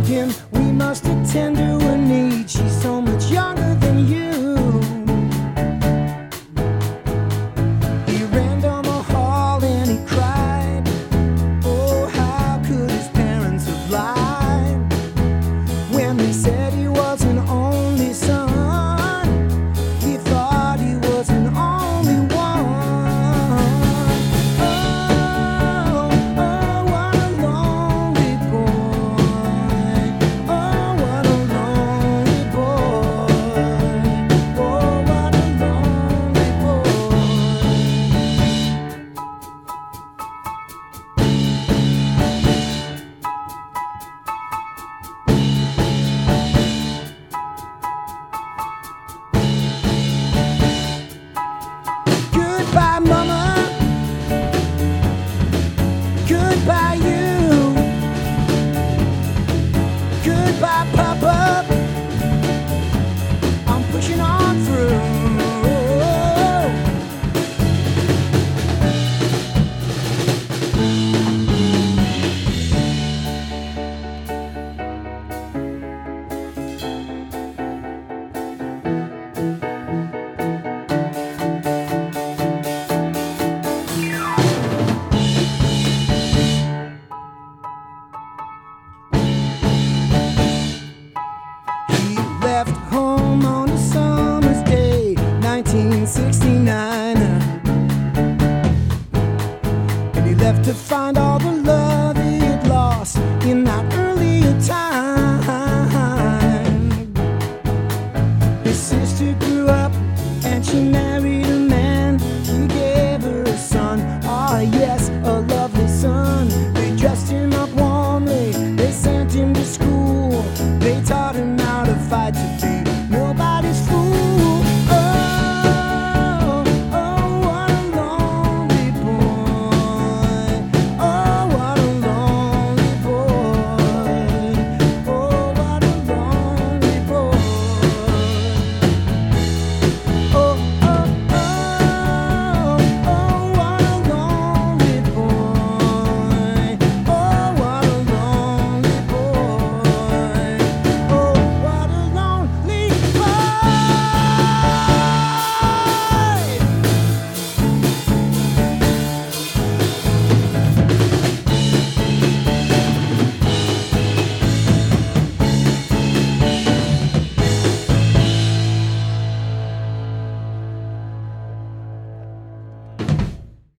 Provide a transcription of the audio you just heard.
loved him. We must attend to her needs. She's so much younger than you. He ran down the hall and he cried. Oh, how could his parents have lied when they said he was an only son? He thought he was an only one. Oh, oh, what a lonely boy. Oh, what a lonely boy. Oh, what a lonely boy. Goodbye, mama. Goodbye, you. Goodbye, papa. I'm pushing on through. He left home on a summer's day, 1969. And he left to find all